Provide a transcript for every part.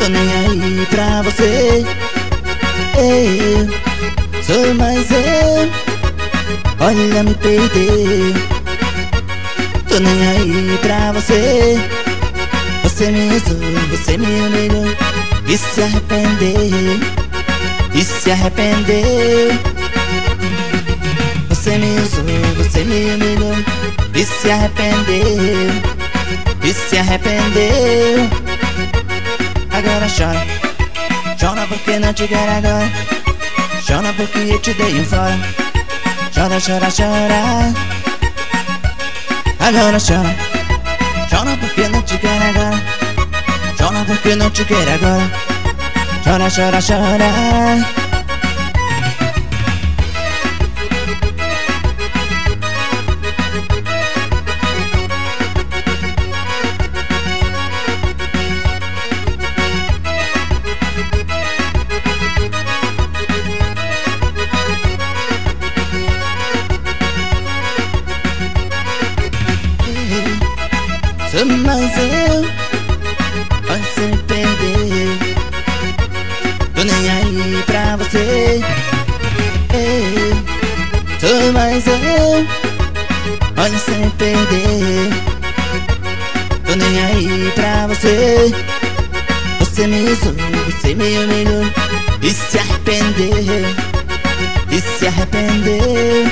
Tô nem aí pra você. Eu sou mais eu. Olha, me perder. Tô nem aí pra você. Você me usou, você me humilhou e se arrependeu. E se arrependeu. Você me usou, você me humilhou e se arrependeu. E se arrependeu. Agora chora, chora porque não te quero agora. Chora porque eu te dei um fora. Chora, chora, chora. Agora chora, chora porque não te quero agora. Chora porque não te quero agora. Chora, chora, chora. Sou mais eu, pode se me perder. Tô nem aí pra você. Sou mais eu, pode se me perder. Tô nem aí pra você. Você me usou, você me humilhou e se arrependeu. E se arrependeu.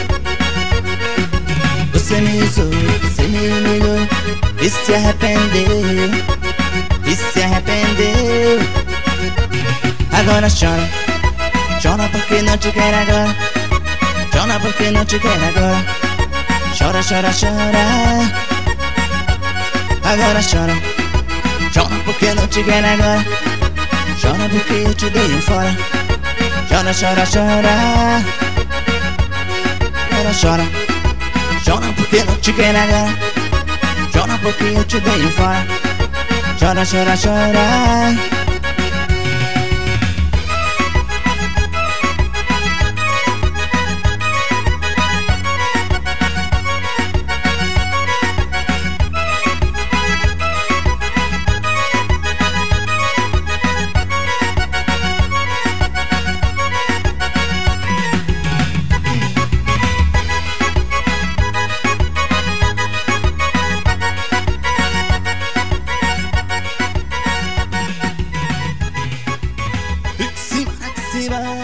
Você me usou, você me humilhou e se arrependeu. E se arrependeu. Agora chora, chora porque não te quero agora. Chora porque não te quero agora. Chora, chora, chora. Agora chora, chora porque não te quero agora. Chora porque eu te dei um fora. Chora, chora, chora. Agora chora, chora porque não te quero agora. Chora porque eu te dei um fora. Chora, chora, chora. Cima, cima.